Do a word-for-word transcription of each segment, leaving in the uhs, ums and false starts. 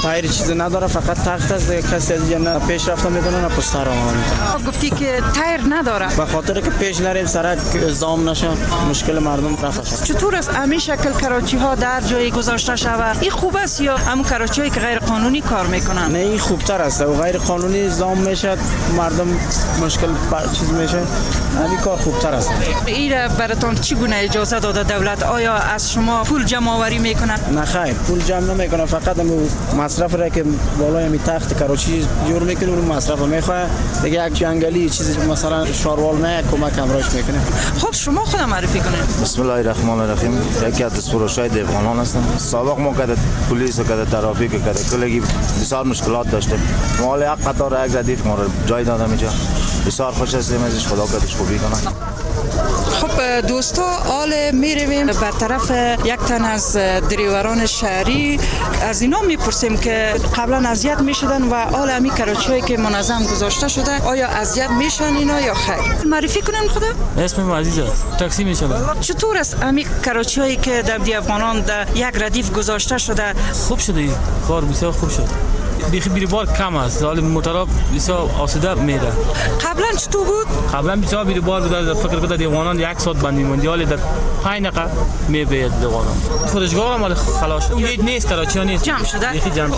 تایر چیزی نداره، فقط تخت است دیگه. کسی از نه پیش رفته میکنه نه پشت رو میکنه. گفتی که تایر نداره به خاطر که پیش نریم سرک ازدحام نشه، مشکل مردم رفع شه. چطور است همین شکل کراچی ها در جای گذاشته شود؟ این خوب است یا همون کراچی هایی که غیر قانونی کار میکنن؟ نه این خوبتر است و غیر قانونی ازدحام میشه، مردم مشکل چیز میشه. همین کار خوبتر است. این براتون چگونه اجازه داده دولت؟ آیا از شما پول جمع آوری میکنن؟ نه خیر، پول جمع نمیکنه، فقط همون مصرف را که بالای می تخت کراچی جور میکنه اون مصرف میخواد دیگه. یک جنگلی چیزی مثلا شاروال نه کمک امراش میکنه. خب شما خودم معرفی کنید. بسم الله الرحمن الرحیم. یکی از دستفروشای دیوانان هستم. سابق ما کده پلیس و کده ترافیک و کده کلگی بسیار مشکلات داشتیم. مال یک قطار یک ردیف ما رو جای دادم اینجا. بسیار خوش هستیم ازش، خدا کدش خوبی کنه. خب دوستا، حال میرویم به طرف یک تن از دریوران شهری. از اینا میپرسیم که قبلا اذیت میشدن و حال همی کراچی که منظم گذاشته شده آیا اذیت میشن اینا یا خیر؟ معرفی کنن خدا؟ اسمم عزیز است، تاکسی میشم. چطور است همی کراچی هایی که در دی افغانان در یک ردیف گذاشته شده؟ خوب شده، کار بسیار خوب شد. بیخی بیروبار کم است، حال موتورا بسیار آسوده میره. قبلا چطور بود؟ قبلا بسیار بیروبار بود، در فکر کنم دیوانان یک ساعت بندی موندی، حال در پنج دقیقه میبرد دیوانان. فرشگاه مال خلاص اون نیست، کراچی نیست، جمع شده. بیخی جمع.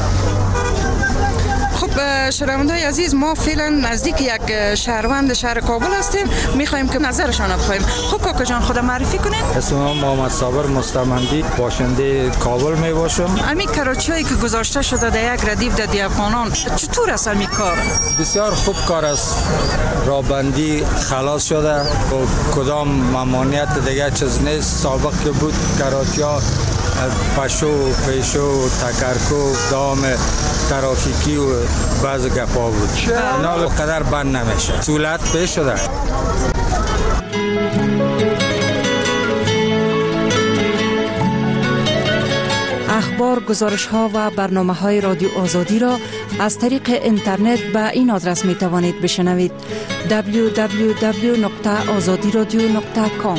خب شنونده‌های عزیز، ما فعلا نزدیک یک شهروند شهر کابل هستیم، میخوایم که نظرشان رو بخوایم. خب کاکا جان خود معرفی کنید. اسمم محمد صابر مستمندی، باشنده کابل می باشم. همین کراچی هایی که گذاشته شده در یک ردیف در دی افغانان چطور است همین کار؟ بسیار خوب کار است. رابندی خلاص شده و کدام ممانعت دیگه چیز نیست. سابق که بود کراچی ها پشو، پیشو، تکرکو، دام ترافیکی و بعض گپا بود. اینا قدر بند نمیشه. سهولت پیش شده. اخبار، گزارش ها و برنامه های رادیو آزادی را از طریق اینترنت به این آدرس می توانید بشنوید: دبلیو دبلیو دبلیو نقطه آزادی رادیو نقطه کام.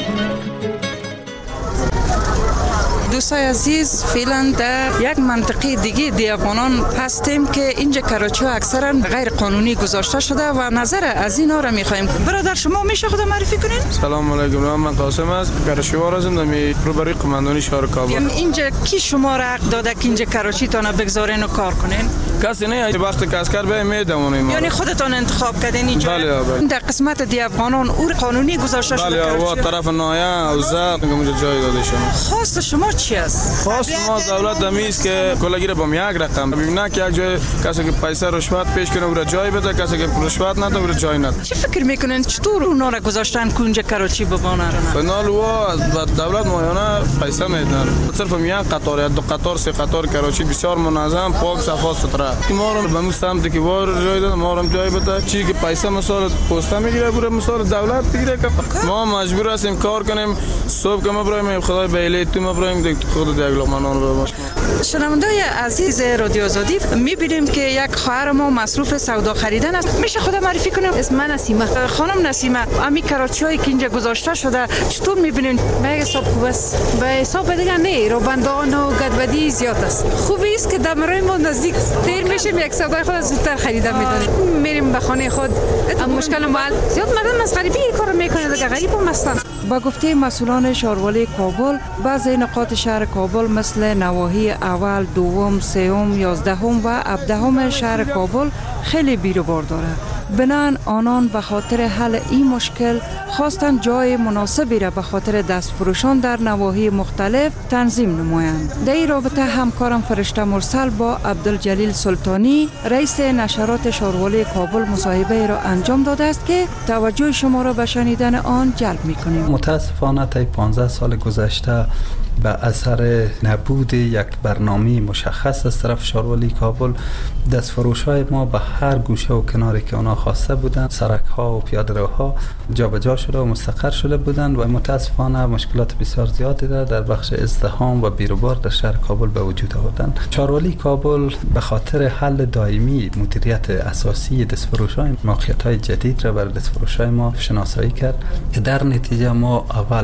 دوستای عزیز، فعلا در یک منطقه دیگه دی افغانان هستیم که اینجا کراچی اکثرا غیر قانونی گذاشته شده و نظر از اینا را میخوایم. برادر شما میشه خود معرفی کنین؟ سلام علیکم، من قاسم است، کراچی وارزم، دمی روبروی قماندانی شهر کابل. اینجا کی شما را حق داده که اینجا کراچی تان بگذارین و کار کنین؟ کسی نه، وقتی که اسکر به میدونیم. یعنی خودتان انتخاب کردین اینجا؟ بله بله. در قسمت دی افغانان اور قانونی گذاشته شده. بله، و طرف نایا او زاد اونجا جای داده شما. خواست شما چی است؟ خواست ما دولت دمیست که کلاگی را با یک رقم ببینه که یک جای کسی که پیسه رشوت پیش کنه او را جای بده، کسی که رشوت نده او را جای نده. چی فکر میکنین چطور اونا را گذاشتن که اونجا کراچی ببانه؟ فنال و دولت مایانه پیسه میدن. صرف یک قطار، دو قطار، سه قطار کراچی بسیار منظم، پاک، صفا سوتره. ما رو به مستم که وار جای داد، ما رو جای بده. چی که پیسه مثلا پستا میگیره، بوره مثلا دولت بگیره که ما مجبور هستیم کار کنیم. صبح که ما برایم خدای بیلی تو ما برایم خود دیگه لقمانان رو باش. شنونده‌های عزیز رادیو آزادی، می‌بینیم که یک خواهر ما مصروف سودا خریدن است. میشه خود معرفی کنیم؟ اسم من نسیمه. خانم نسیمه، امی کراچی‌هایی که اینجا گذاشته شده چطور می‌بینین؟ به حساب خوب است. به حساب دیگه نه، روبندان و گدودی زیاد است. خوبی است که دمرای ما نزدیک دیر میشیم، یک سودا خود زودتر خریدن می‌دونیم. میریم به خانه خود. مشکل مال زیاد مردم از غریبی کار می‌کنه، دیگه غریب هم هستن. با گفته مسئولان شهروالی کابل، بعضی نقاط شهر کابل مثل نواحی اول، دوم، سوم، یازدهم و هفدهم شهر کابل خیلی بیروبار دارد. بنابراین آنان به خاطر حل این مشکل خواستند جای مناسبی را به خاطر دستفروشان در نواحی مختلف تنظیم نمایند. در این رابطه همکارم فرشته مرسل با عبدالجلیل سلطانی، رئیس نشرات شهروالی کابل، مصاحبه را انجام داده است که توجه شما را به شنیدن آن جلب می‌کنیم. متاسفانه تا پانزده سال گذشته به اثر نبود یک برنامه مشخص از طرف شهروالی کابل، دستفروش‌های ما به هر گوشه و کناری که اونا خواسته بودند، سرک‌ها و پیاده‌روها جابجا شده و مستقر شده بودند و متاسفانه مشکلات بسیار زیادی را در بخش ازدحام و بیروبار در شهر کابل به وجود آوردند. شهروالی کابل به خاطر حل دائمی مدیریت اساسی دستفروش‌های، موقعیت‌های جدید را بر دستفروش‌های ما شناسایی کرد که در نتیجه ما اول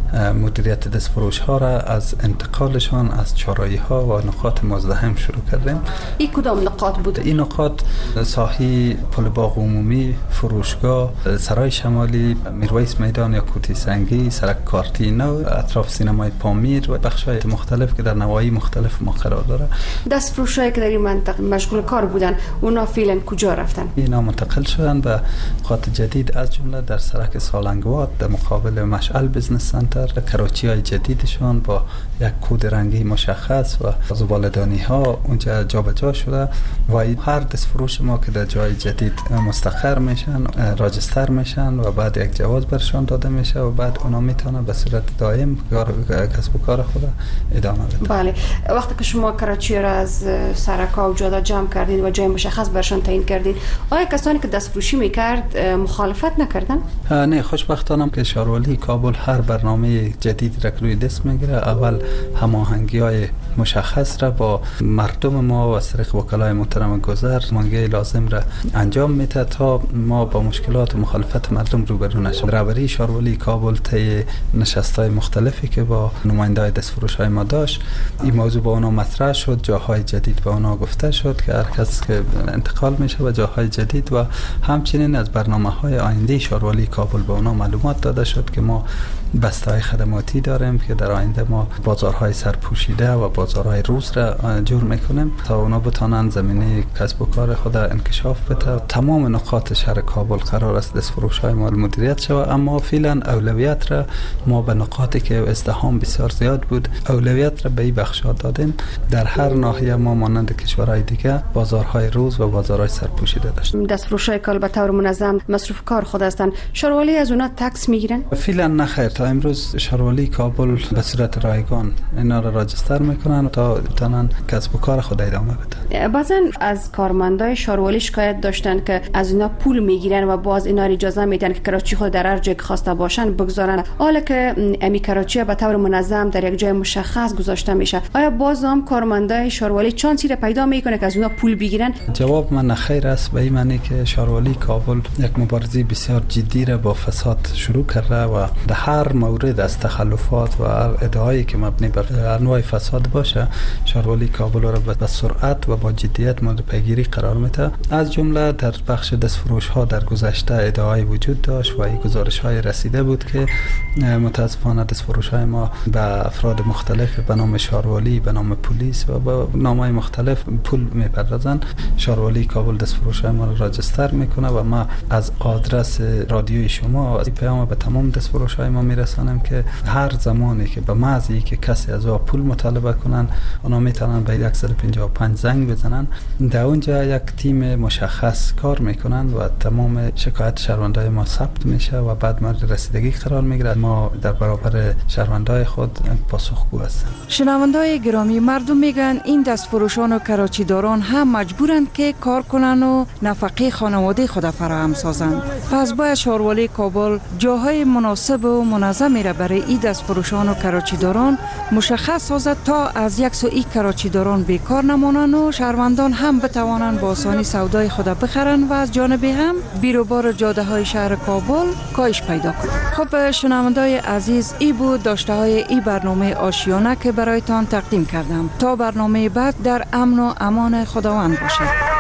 مدیریت دستفروش ها را از انتقالشان از چرایی ها و نقاط مزدحم شروع کردیم. این کدام نقاط بود؟ این نقاط ساحی پل باغ عمومی، فروشگاه، سرای شمالی، میرویس میدان یا کوتی سنگی، سرک کارتی نو، اطراف سینمای پامیر و بخش‌های مختلف که در نواحی مختلف ما قرار داره. دستفروشایی که در این منطقه مشغول کار بودن اونا فعلا کجا رفتن؟ اینا منتقل شدن به نقاط جدید، از جمله در سرک سالنگوات در مقابل مشعل بزنس سنتر، کراچی‌های جدیدشان با یک کد رنگی مشخص و زباله‌دانی ها اونجا جابجا شده و هر دستفروش ما که در جای جدید مستقر میشن، راجستر میشن و بعد یک جواز برشان داده میشه و بعد اونا میتونن به صورت دائم کسب و کار خود ادامه بدن. بله، وقتی که شما کراچی را از سرکا و جاده جمع کردین و جای مشخص برشان تعیین کردین، آیا کسانی که دستفروشی میکرد مخالفت نکردن؟ نه، خوشبختانم که شاروالی کابل هر برنامه جدید را روی دست میگیره. اول هماهنگی‌های مشخص را با مردم ما و از طریق وکلای محترم گذر مانگی لازم را انجام میده تا ما با مشکلات و مخالفت مردم روبرو نشیم. رهبری شاروالی کابل طی نشست‌های مختلفی که با نماینده‌های دستفروش‌های ما داشت، این موضوع با اونا مطرح شد، جاهای جدید به اونا گفته شد که هر کس که انتقال میشه به جاهای جدید و همچنین از برنامه‌های آینده شاروالی کابل به اونا معلومات داده شد که ما بسته‌های خدماتی داریم که در آینده ما بازارهای سرپوشیده و بازارهای روز را جور میکنیم تا اونا بتونن زمینه کسب و کار خود انکشاف بده. تمام نقاط شهر کابل قرار است دستفروش‌های ما مدیریت شود، اما فعلا اولویت را ما به نقاطی که ازدحام بسیار زیاد بود اولویت را به این بخش‌ها دادیم. در هر ناحیه ما مانند کشورهای دیگه بازارهای روز و بازارهای سرپوشیده داشتیم. دستفروش‌های کال به طور منظم مصرف کار خود هستند. شاروالی از اونا تکس میگیرن؟ فعلا نه خیر. تا امروز شاروالی کابل به صورت رایگان اینا را راجستر میکنن تا بتونن کسب و کار خود ادامه بدن. بعضا از کارمندای شاروالی شکایت داشتن که از اینا پول میگیرن و باز اینا اجازه میدن که کراچی خود در هر جای که خواسته باشن بگذارن، حالا که امی کراچی به طور منظم در یک جای مشخص گذاشته میشه. آیا باز هم کارمندای شاروالی چانسی را پیدا میکنه که از اونا پول بگیرن؟ جواب من نخیر است، به این معنی که شاروالی کابل یک مبارزه بسیار جدی را با فساد شروع کرده و در هر مورد از تخلفات و ادعایی که مبنی بر انواع فساد باشه شاروالی کابل را به سرعت و با جدیت مورد پیگیری قرار میده. از جمله در بخش دستفروش ها در گذشته ادعای وجود داشت و این گزارش های رسیده بود که متاسفانه دستفروش های ما به افراد مختلف به نام شاروالی، به نام پلیس و به نامهای مختلف پول میپردازن. شاروالی کابل دستفروش های ما را راجستر میکنه و ما از آدرس رادیوی شما از پیام به تمام دستفروش های ما میرسانیم که هر زمانی که به محض اینکه کسی از او پول مطالبه کنن اونا میتونن به صد و پنجاه و پنج زنگ بزنن. در اونجا یک تیم مشخص کار میکنن و تمام شکایت شهروندای ما ثبت میشه و بعد مورد رسیدگی قرار میگیره. ما در برابر شهروندای خود پاسخگو هستیم. شنوندای گرامی، مردم میگن این دستفروشان و کراچیداران هم مجبورند که کار کنن و نفقه خانواده خود فراهم سازند. پس باید شاروالی کابل جاهای مناسب و منظمی را برای این دستفروشان و کراچیداران مشخص سازد تا از یک سو این کراچیداران بیکار نمانند و شهروندان هم بتوانند با آسانی سودای خود بخرند و از جانب هم بیروبار جاده های شهر کابل کاهش پیدا کنند. خب شنوندای عزیز، ای بود داشته های ای برنامه آشیانه که برایتان تقدیم کردم. تا برنامه بعد در امن و امان خداوند باشید.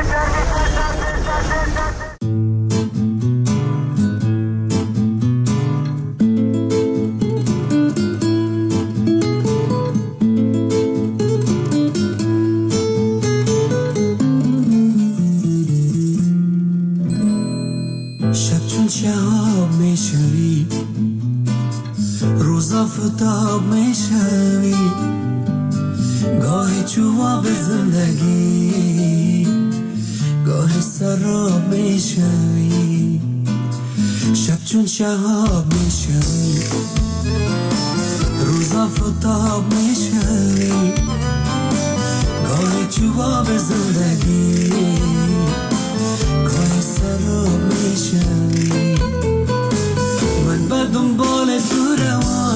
شهاب میشوی روزا فتاب میشوی گاهی جواب زندگی گاهی سراب میشوی شب چون شهاب میشوی روزا فتاب میشوی گاهی جواب زندگی گاهی سراب میشوی من بر دنبال تو روان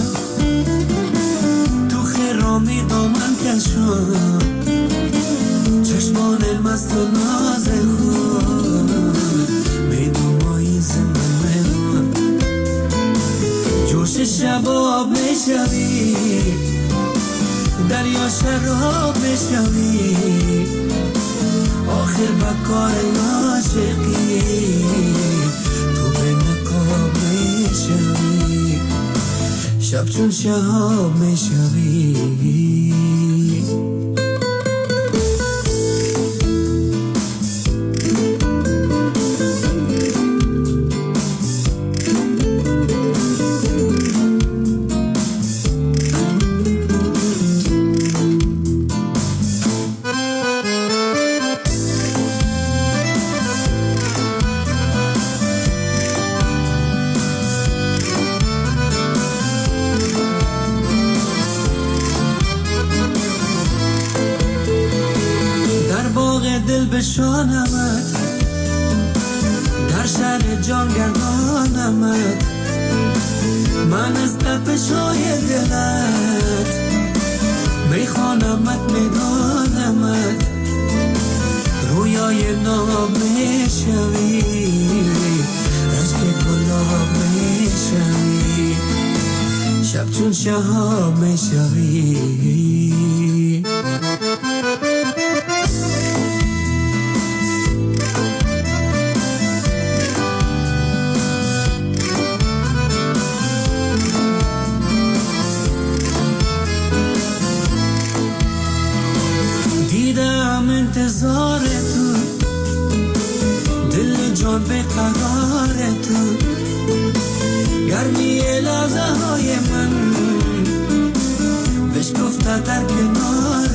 تو خرامی دامن کشم چشمان مست و ناز خود میدومایی زمان جوش شب شباب میشوی دریا شراب میشوی آخر بکار عاشقی تو به نقاب میشوی شب چون شهاب میشوی بشانمت در شهر جان گردانمت من از تپشای دلت میخوانمت میدانمت رویای ناب میشوی رشک گلاب میشوی شب چون شهاب میشوی انتظار تو دل جان به قرار تو گرمی لحظه های من بشکفته در کنار